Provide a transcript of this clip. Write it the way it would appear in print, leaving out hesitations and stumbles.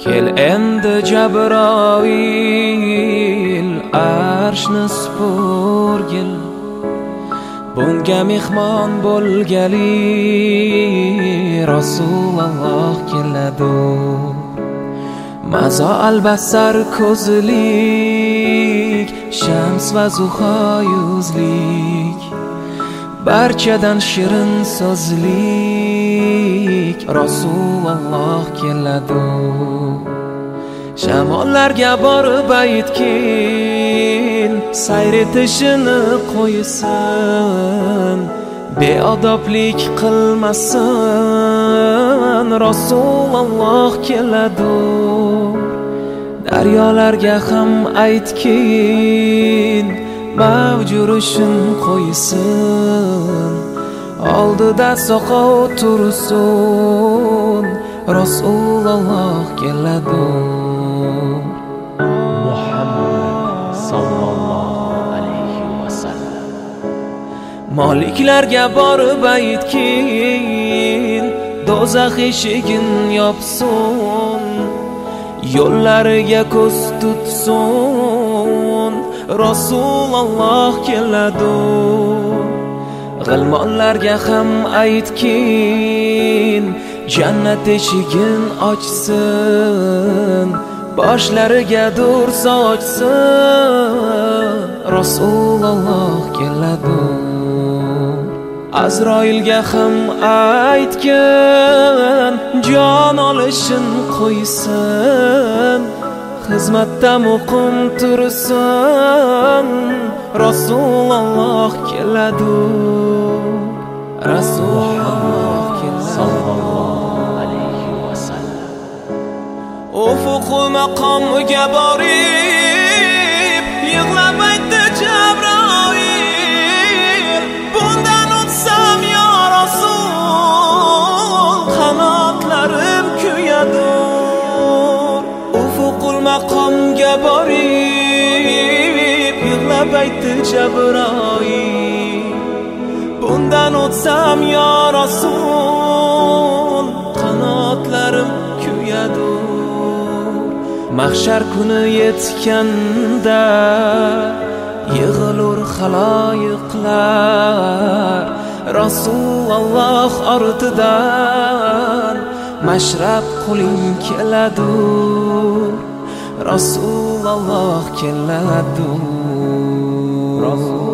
Kel endi Jabroil arshni supurgil, bunga mehmon bo'lgali Rasululloh keladi. Mazo albasar ko'zlik, shams va zuho yuzlik, barchadan shirin so'zlik Rasululloh keladi. Shamollarga borib aytgin, sayr etishini qo'ysin, beodoblik qilmasin Rasululloh keladi. Daryolarga ham aytgin, mavjurishim qo'ysin, oldida soqov tursin Rasululloh keladi. Muhammad sallallohu alayhi va sallam. Moliklarga borib aytgin, do'zax eshigin yopsin, yo'llariga ko'z tutsin Rasululloh keladi. G'ilmonlarga ham aytgin, jannat eshigin ochsin, boshlariga dur sochsin Rasululloh keladi. Azroilga ham aytgin, jon olishin qo'ysin, xizmatda muqim tursin Rasululloh keladi. Rasululloh sallallohu alayhi va sallam. Ufuq maqomiga borib yig'lab aytdi Jabroil, bundan o'tsam yo Rasul, qanotlarim kuyadur. Ufuqul maqomga borib yig'lab aytdi Jabroil, bundan o'tsam yo Rasul, qanotlarim kuyadur. Mahshar kuni yetganda yig'ilur xaloyiqlar Rasululloh ortidan, mashrab qo'ling keladi Rasululloh keladi.